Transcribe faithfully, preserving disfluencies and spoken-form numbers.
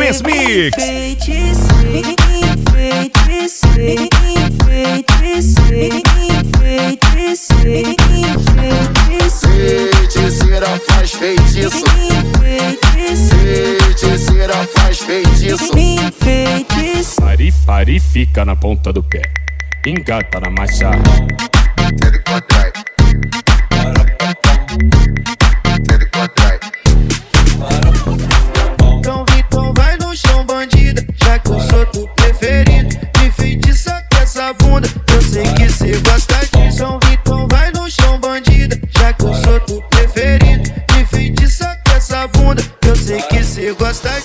Dance Mix. Feiticeira faz feitiço. Feiticeira faz feitiço. Fari, fari, fica na ponta do pé. Engata na marcha. Ele contrai. Ele contrai. Então Vitor vai no chão, bandida, já que eu sou tu preferido. Me feitiça com essa bunda, eu sei que cê gosta disso. Então Vitor vai no chão, bandida, já que eu sou tu preferido. Me feitiça com essa bunda, eu sei que cê gosta disso.